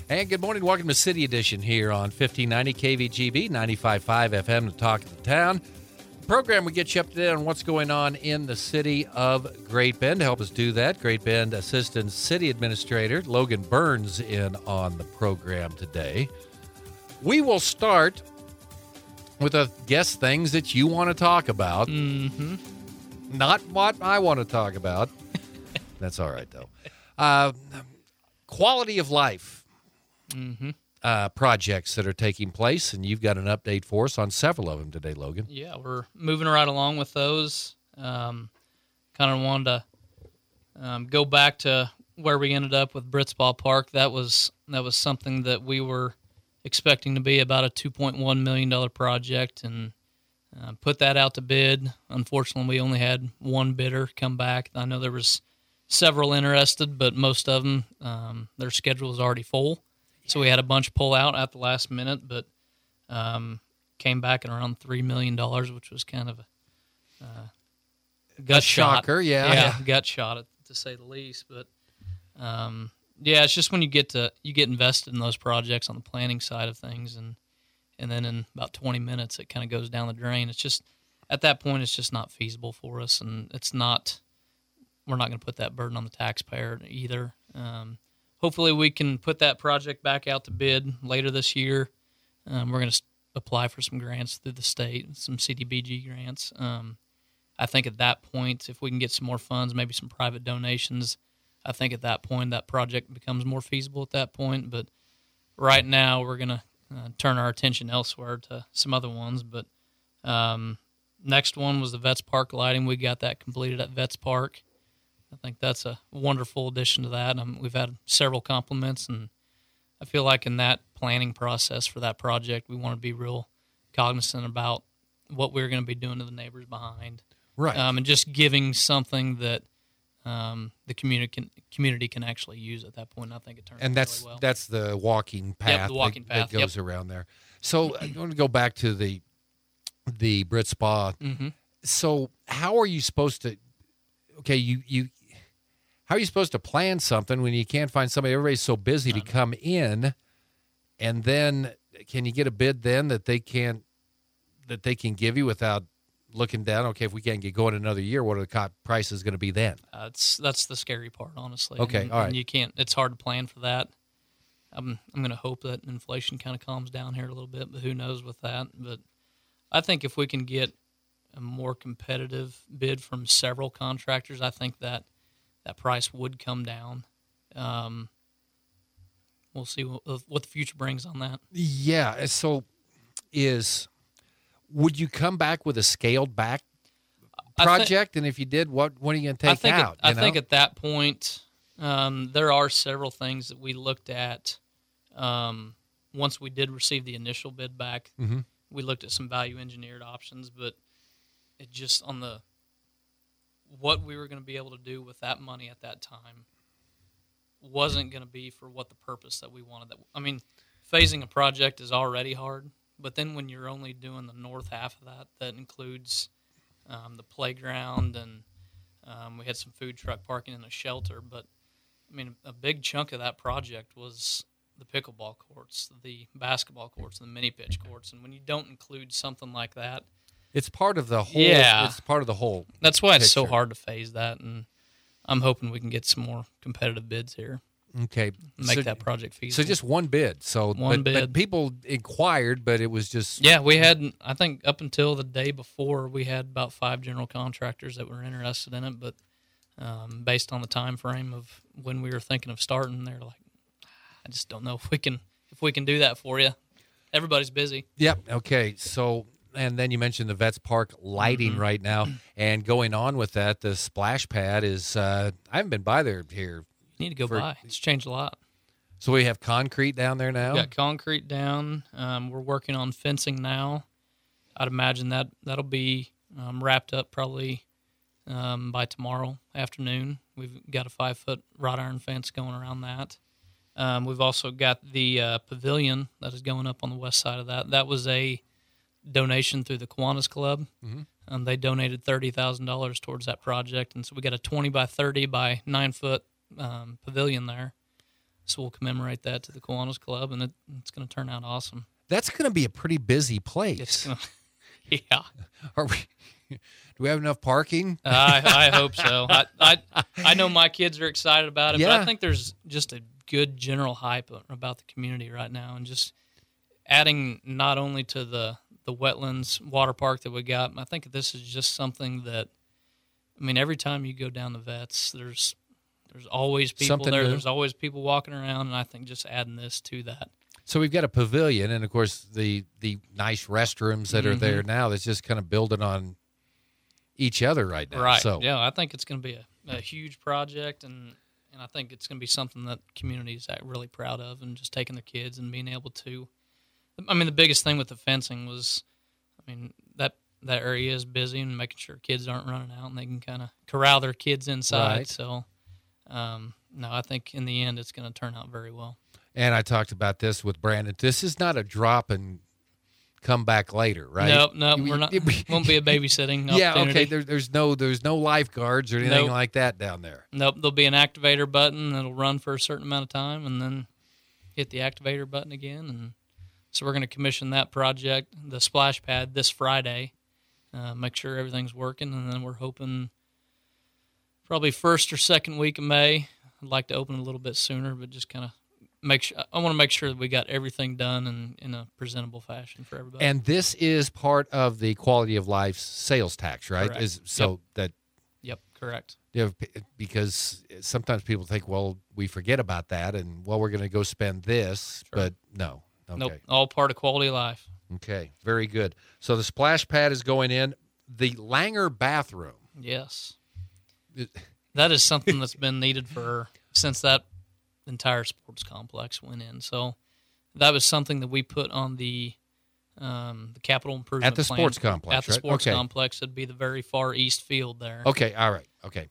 And good morning. Welcome to City Edition here on 1590 KVGB, 95.5 FM, the talk of the town. Program we get you up to date on what's going on in the city of Great Bend. To help us do that, Great Bend Assistant City Administrator Logan Burns in on the program today. We will start with a guess things that you want to talk about. Mm-hmm. Not what I want to talk about. That's all right, though. Quality of life projects that are taking place, and you've got an update for us on several of them today, Logan. Yeah, we're moving right along with those. Kind of wanted to go back to where we ended up with Britsball Park. That was something that we were expecting to be about a $2.1 million project, and put that out to bid. Unfortunately, we only had one bidder come back. I know there was several interested, but most of them, their schedule was already full. So we had a bunch pull out at the last minute, but came back at around $3 million, which was kind of a gut shot. Shocker, yeah. Gut shot, to say the least. But it's just when you get invested in those projects on the planning side of things, and then in about 20 minutes it kind of goes down the drain. It's just at that point it's just not feasible for us, and we're not going to put that burden on the taxpayer either. Hopefully we can put that project back out to bid later this year. We're going to apply for some grants through the state, some CDBG grants. I think at that point, if we can get some more funds, maybe some private donations, I think at that point that project becomes more feasible at that point. But right now we're going to turn our attention elsewhere to some other ones. But next one was the Vets Park lighting. We got that completed at Vets Park. I think that's a wonderful addition to that. We've had several compliments, and I feel like in that planning process for that project, we want to be real cognizant about what we're going to be doing to the neighbors behind. Right. And just giving something that the community can actually use at that point. I think it turns out really well. That's the walking path, the walking path that goes around there. So I want to go back to the Brit Spa. Mm-hmm. So how are you supposed to? Okay, how are you supposed to plan something when you can't find somebody? Everybody's so busy to come in, and then can you get a bid then that they can give you without looking down? Okay, if we can't get going another year, what are the prices going to be then? That's the scary part, honestly. Okay, all right. And you can't. It's hard to plan for that. I'm going to hope that inflation kind of calms down here a little bit, but who knows with that? But I think if we can get a more competitive bid from several contractors, I think that price would come down. We'll see what the future brings on that. Yeah. So would you come back with a scaled back project? And if you did, what are you going to take out? I think at that point, there are several things that we looked at. Once we did receive the initial bid back, we looked at some value engineered options, but it just on what we were going to be able to do with that money at that time wasn't going to be for what the purpose that we wanted. Phasing a project is already hard, but then when you're only doing the north half of that includes the playground, and we had some food truck parking and a shelter. But a big chunk of that project was the pickleball courts, the basketball courts, and the mini pitch courts. And when you don't include something like that, it's part of the whole. Yeah. It's part of the whole. That's why it's so picture. hard to phase that, and I'm hoping we can get some more competitive bids here. Okay. Make that project feasible. So just one bid. But people inquired, but it was just. Yeah, we had, I think up until the day before, we had about 5 general contractors that were interested in it, but based on the time frame of when we were thinking of starting, they're like, I just don't know if we can do that for you. Everybody's busy. Yep. Okay. So, and then you mentioned the Vets Park lighting right now, and going on with that, the splash pad is. I haven't been by there here. You need to go by. It's changed a lot. So we have concrete down there now. We got concrete down. We're working on fencing now. I'd imagine that'll be wrapped up probably by tomorrow afternoon. We've got a 5-foot wrought iron fence going around that. We've also got the pavilion that is going up on the west side of that. That was a donation through the Kiwanis Club. Mm-hmm. They donated $30,000 towards that project, and so we got a 20 by 30 by 9 foot pavilion there. So we'll commemorate that to the Kiwanis Club, and it's going to turn out awesome. That's going to be a pretty busy place. It's gonna, yeah. Are we? Do we have enough parking? I hope so. I know my kids are excited about it, Yeah. but I think there's just a good general hype about the community right now, and just adding not only to the wetlands water park that we got. I think this is just something that, I mean, every time you go down the vets, there's always people Something there. new. There's always people walking around, and I think just adding this to that. So we've got a pavilion, and of course the nice restrooms that are Mm-hmm. there now. That's just kind of building on each other right now. Right. So Yeah, I think it's going to be a huge project, and I think it's going to be something that the community is really proud of, and just taking their kids and being able to. I mean, the biggest thing with the fencing was, I mean, that area is busy, and making sure kids aren't running out and they can kind of corral their kids inside. Right. So, no, I think in the end it's going to turn out very well. And I talked about this with Brandon. This is not a drop and come back later, right? Nope, we're not. Won't be a babysitting Yeah, opportunity. okay. There's no lifeguards or anything Nope. like that down there. Nope, there'll be an activator button that'll run for a certain amount of time, and then hit the activator button again. And so we're going to commission that project, the splash pad, this Friday. Make sure everything's working, and then we're hoping probably first or second week of May. I'd like to open a little bit sooner, but just kind of make sure. I want to make sure that we got everything done in a presentable fashion for everybody. And this is part of the quality of life sales tax, right? Correct. That Yep, correct. because sometimes people think, well, we forget about that, and well, we're going to go spend this, but no. Okay. Nope, all part of quality of life. Okay, very good. So the splash pad is going in. The Langer bathroom. Yes. That is something that's been needed since that entire sports complex went in. So that was something that we put on the capital improvement At the plan. sports complex, At the right? sports Okay. complex, it'd be the very far east field there. Okay, all right. Okay.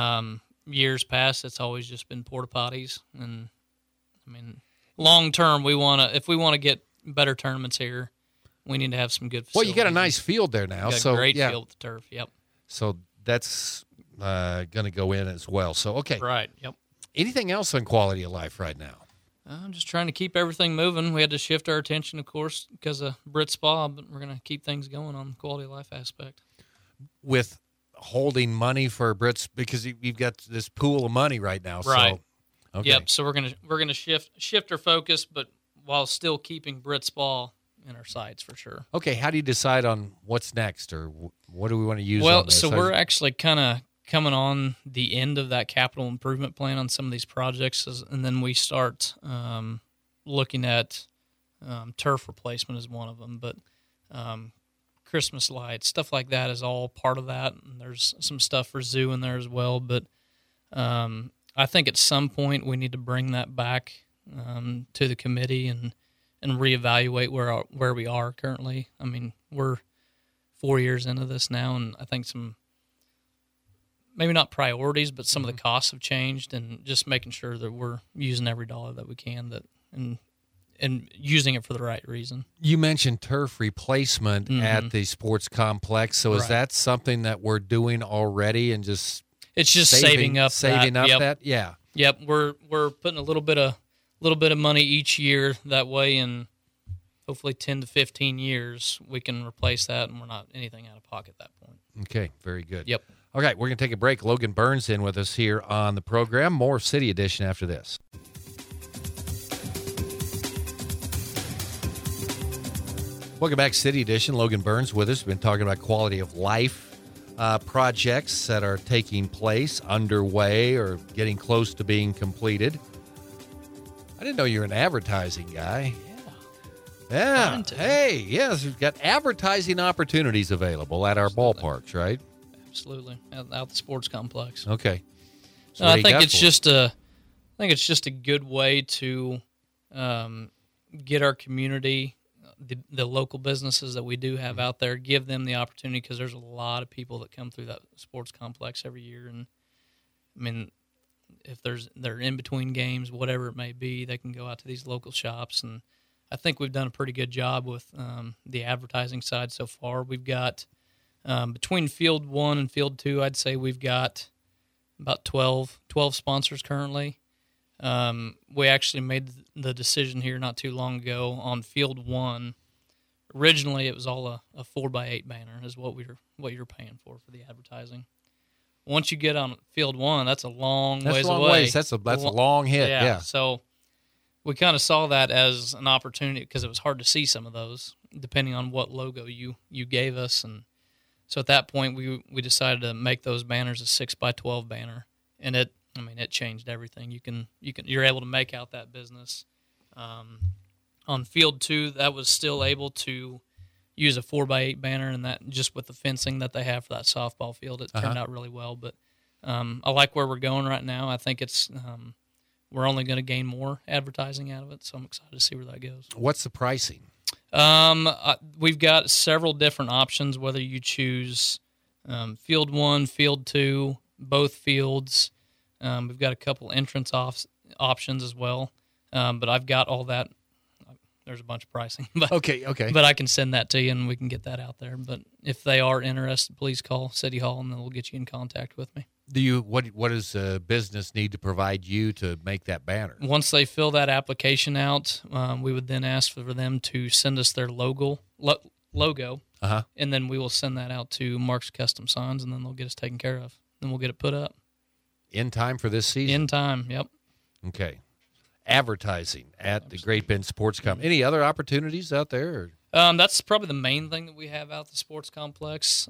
Years past, it's always just been porta potties, and I mean, long term, if we want to get better tournaments here, we need to have some good Well, facilities. you got a nice field there now. We got So a great yeah. field with the turf. Yep. So that's going to go in as well. So okay. Right. Yep. Anything else on quality of life right now? I'm just trying to keep everything moving. We had to shift our attention, of course, because of Brit Spa, but we're going to keep things going on the quality of life aspect. With holding money for Brits, because you've got this pool of money right now. Right. So, okay. Yep. So we're gonna shift our focus, but while still keeping Brit Spa in our sights for sure. Okay. How do you decide on what's next, or what do we want to use? Well, on this? so we're actually kind of coming on the end of that capital improvement plan on some of these projects, and then we start looking at turf replacement as one of them, but Christmas lights, stuff like that is all part of that. And there's some stuff for zoo in there as well, but I think at some point we need to bring that back to the committee and reevaluate where we are currently. I mean, we're 4 years into this now, and I think some, maybe not priorities, but some of the costs have changed, and just making sure that we're using every dollar that we can and using it for the right reason. You mentioned turf replacement at the sports complex. So is Right. that something that we're doing already and just It's just saving up Yep. that? Yeah. Yep, we're putting a little bit of money each year. That way, in hopefully 10 to 15 years, we can replace that, and we're not anything out of pocket at that point. Okay, very good. Yep. Okay, we're going to take a break. Logan Burns in with us here on the program. More City Edition after this. Welcome back, City Edition. Logan Burns with us. We've been talking about quality of life projects that are taking place, underway, or getting close to being completed. I didn't know you were an advertising guy. Yeah. Fun to. Hey, yes, we've got advertising opportunities available at our ballparks, right? Absolutely, out the sports complex. Okay. So No, what I do you think got it's for us? just a good way to get our community, the local businesses that we do have out there, give them the opportunity, because there's a lot of people that come through that sports complex every year, and I mean, if they're in between games, whatever it may be, they can go out to these local shops, and I think we've done a pretty good job with the advertising side so far. We've got between Field 1 and Field 2, I'd say we've got about 12 sponsors currently. We actually made the decision here not too long ago on Field 1. Originally, it was all a 4x8 banner is what you're paying for the advertising. Once you get on Field 1, that's a long ways away. That's a long hit. Yeah. So we kind of saw that as an opportunity because it was hard to see some of those depending on what logo you gave us. And so at that point, we decided to make those banners a 6x12 banner, and it changed everything. You're able to make out that business. On Field 2, that was still able to use a 4x8 banner, and that just with the fencing that they have for that softball field, it turned out really well. But I like where we're going right now. I think it's we're only going to gain more advertising out of it, so I'm excited to see where that goes. What's the pricing? We've got several different options, whether you choose Field 1, Field 2, both fields. We've got a couple entrance options as well, but I've got all that. There's a bunch of pricing. But, okay. But I can send that to you, and we can get that out there. But if they are interested, please call City Hall, and then we'll get you in contact with me. What does a business need to provide you to make that banner? Once they fill that application out, we would then ask for them to send us their logo, and then we will send that out to Mark's Custom Signs, and then they'll get us taken care of. Then we'll get it put up. In time for this season? In time, yep. Okay. Advertising at the Great Bend Sports Complex. Any other opportunities out there? That's probably the main thing that we have out at the sports complex.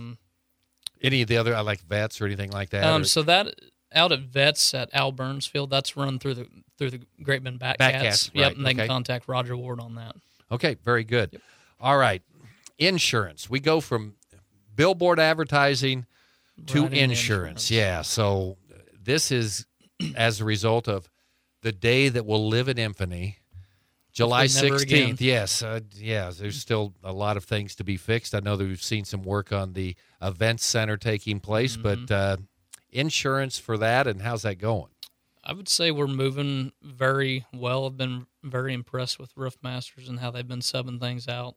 Any of the other, like vets or anything like that? So that out at Vets at Al Burns Field, that's run through the Great Bend Batcats. Yep, right. And they can contact Roger Ward on that. Okay, very good. Yep. All right. Insurance. We go from billboard advertising to insurance. Yeah, so this is as a result of the day that will live in infamy, July 16th. Yes, there's still a lot of things to be fixed. I know that we've seen some work on the events center taking place, but insurance for that, and how's that going? I would say we're moving very well. I've been very impressed with Roof Masters and how they've been subbing things out.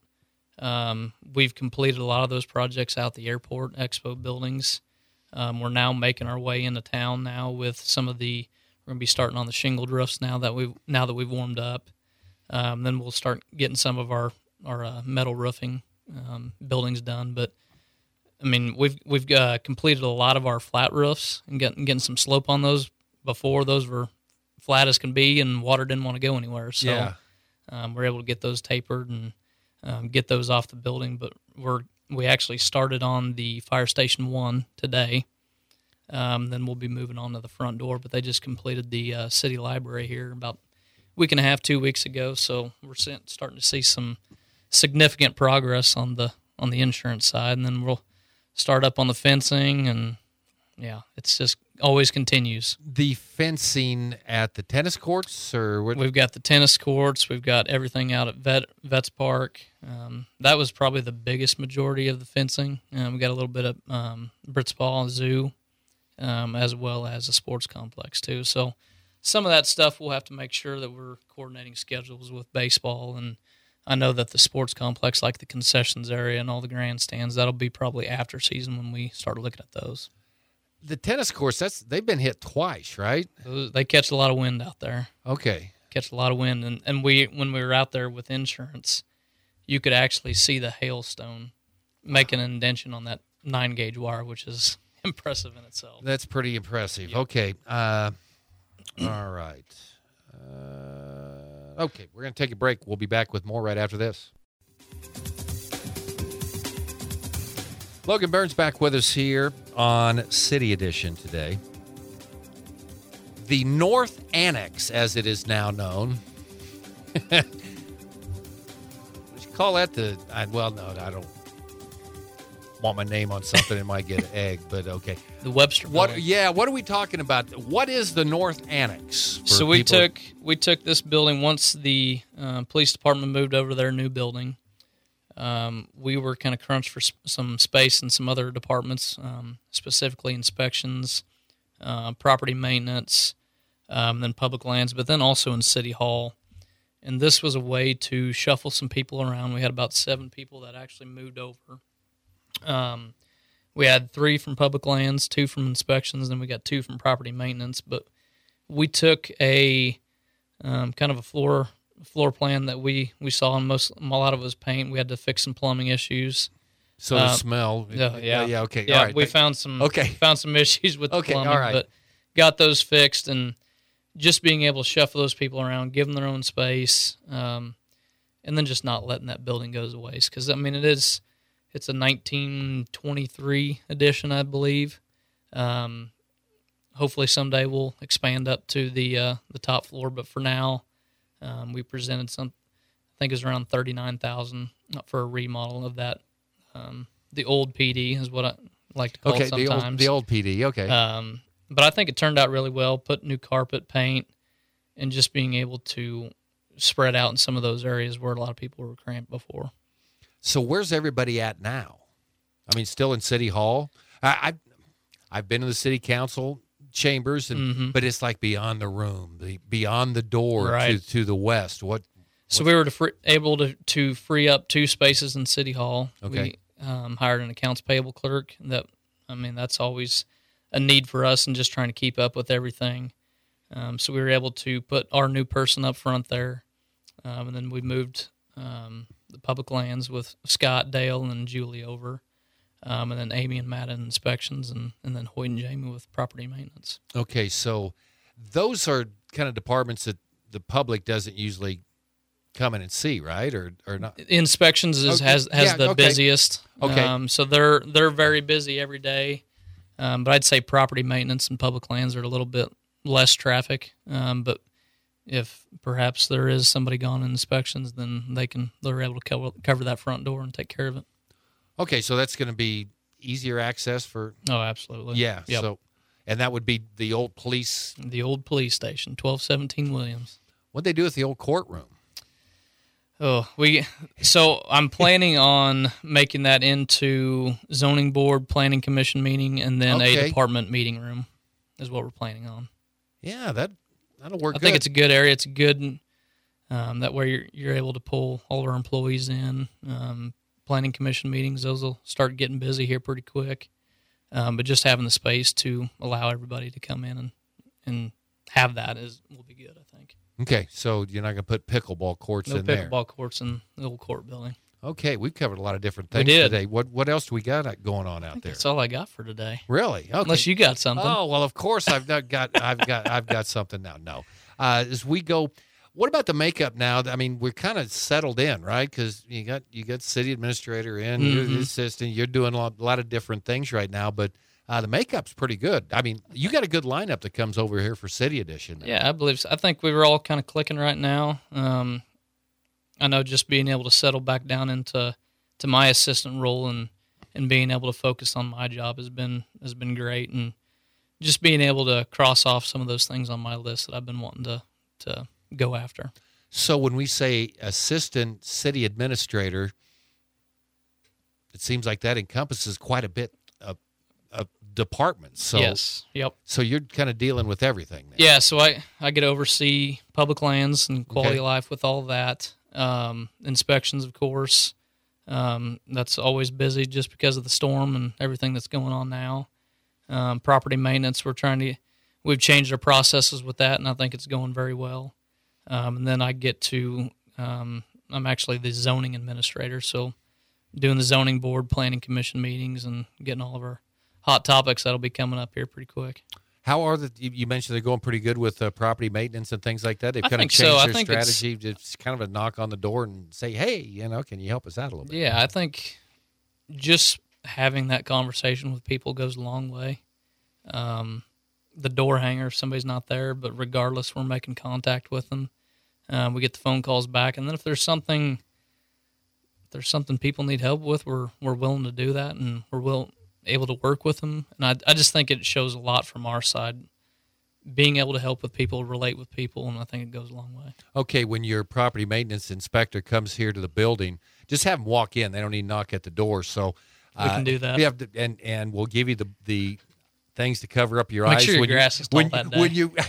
We've completed a lot of those projects out the airport expo buildings. We're now making our way into town now with some of the. We're going to be starting on the shingled roofs now that we've warmed up. Then we'll start getting some of our metal roofing buildings done. But I mean, we've completed a lot of our flat roofs and getting some slope on those. Before, those were flat as can be, and water didn't want to go anywhere. So we're able to get those tapered and get those off the building. But we actually started on the Fire Station 1 today. Then we'll be moving on to the front door. But they just completed the city library here about a week and a half, 2 weeks ago. So we're starting to see some significant progress on the insurance side. And then we'll start up on the fencing, and it's just always continues. The fencing at the tennis courts, or what? We've got the tennis courts. We've got everything out at Vets Park. That was probably the biggest majority of the fencing. We got a little bit of Britsball Zoo, as well as a sports complex too. So some of that stuff we'll have to make sure that we're coordinating schedules with baseball. And I know that the sports complex, like the concessions area and all the grandstands, that'll be probably after season when we start looking at those. The tennis course, they've been hit twice, right? They catch a lot of wind out there. Okay. Catch a lot of wind. And when we were out there with insurance, you could actually see the hailstone making an indention on that 9-gauge wire, which is impressive in itself. That's pretty impressive. Yep. Okay. All right. Okay, we're going to take a break. We'll be back with more right after this. Logan Burns back with us here on City Edition today. The North Annex, as it is now known. Would you call that no, I don't want my name on something that might get an egg, but okay. The Webster Building. What are we talking about? What is the North Annex? So we took this building once the police department moved over to their new building. We were kind of crunched for some space in some other departments, specifically inspections, property maintenance, then public lands, but then also in City Hall. And this was a way to shuffle some people around. We had about 7 people that actually moved over. We had 3 from public lands, 2 from inspections, then we got 2 from property maintenance. But we took a kind of a floor plan that we saw, and a lot of it was paint. We had to fix some plumbing issues. So the smell. Yeah. Okay. Yeah, all right. we found some issues with the plumbing, all right. but got those fixed, and just being able to shuffle those people around, give them their own space, and then just not letting that building go to waste. Because, I mean, it's a 1923 edition, I believe. Hopefully someday we'll expand up to the top floor, but for now, we presented I think it was around $39,000 for a remodel of that. The old PD is what I like to call it sometimes. The old PD, okay. But I think it turned out really well. Put new carpet, paint, and just being able to spread out in some of those areas where a lot of people were cramped before. So where's everybody at now? I mean, still in City Hall? I've been in the city council chambers, but it's like beyond the room, beyond the door right. to the west. So we were able to free up 2 spaces in City Hall. Okay. We hired an accounts payable clerk. That's always a need for us, and just trying to keep up with everything. So we were able to put our new person up front there, and then we moved the public lands with Scott, Dale, and Julie over, and then Amy and Matt in inspections, and then Hoyt and Jamie with property maintenance. Okay, so those are kind of departments that the public doesn't usually come in and see, right? Or not? Inspections has the busiest. Okay. So they're very busy every day. But I'd say property maintenance and public lands are a little bit less traffic. But if perhaps there is somebody gone in inspections, then they're able to cover that front door and take care of it. Okay, so that's going to be easier access for. Oh, absolutely. Yeah. Yep. So, and that would be the old police. The old police station, 1217 Williams. What'd they do with the old courtroom? So I'm planning on making that into zoning board, planning commission meeting, and then a department meeting room is what we're planning on. Yeah, that'll work. I think it's a good area. It's a good that way you're able to pull all of our employees in. Planning commission meetings, those will start getting busy here pretty quick. But just having the space to allow everybody to come in and have that will be good, I think. Okay, so you're not going to put pickleball courts in there? No pickleball courts in the old court building. Okay, we've covered a lot of different things today. What else do we got going on out there? That's all I got for today. Really? Okay. Unless you got something. Oh well, of course I've got something now. No, as we go, what about the makeup now? I mean, we're kind of settled in, right? Because you got city administrator in, you're the assistant, you're doing a lot of different things right now, but. The makeup's pretty good. I mean, you got a good lineup that comes over here for City Edition. Yeah, I believe so. I think we were all kind of clicking right now. I know just being able to settle back down into my assistant role and being able to focus on my job has been great, and just being able to cross off some of those things on my list that I've been wanting to go after. So when we say assistant city administrator, it seems like that encompasses quite a bit of departments. So, yes. Yep. So you're kind of dealing with everything now. Yeah, so I get to oversee public lands and quality of life with all of that. Inspections, of course. That's always busy just because of the storm and everything that's going on now. Property maintenance, we've changed our processes with that, and I think it's going very well. And then I get to, I'm actually the zoning administrator, so doing the zoning board, planning commission meetings, and getting all of our hot topics that'll be coming up here pretty quick. How are you mentioned they're going pretty good with property maintenance and things like that? They've kind of changed their strategy. Just kind of a knock on the door and say, hey, can you help us out a little bit? Yeah, I think just having that conversation with people goes a long way. The door hanger, if somebody's not there, but regardless, we're making contact with them. We get the phone calls back, and then if there's something people need help with, we're willing to do that, and we're able to work with them. And I just think it shows a lot from our side, being able to help with people, relate with people, and I think it goes a long way. Okay, when your property maintenance inspector comes here to the building, just have them walk in. They don't need to knock at the door. So we can do that. We have to, and we'll give you the things to cover up your eyes. Make sure your grass is tall that day. When you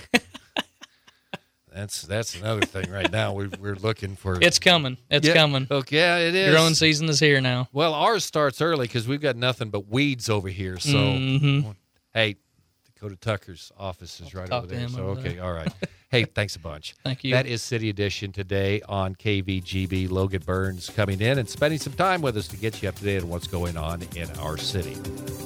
That's another thing right now. We're looking for. It's coming. It's coming. Okay, yeah, it is. Growing season is here now. Well, ours starts early because we've got nothing but weeds over here. So, hey, Go to Tucker's office is right talk over to there. him So, over okay, there. all right. Hey, thanks a bunch. Thank you. That is City Edition today on KVGB. Logan Burns coming in and spending some time with us to get you up to date on what's going on in our city.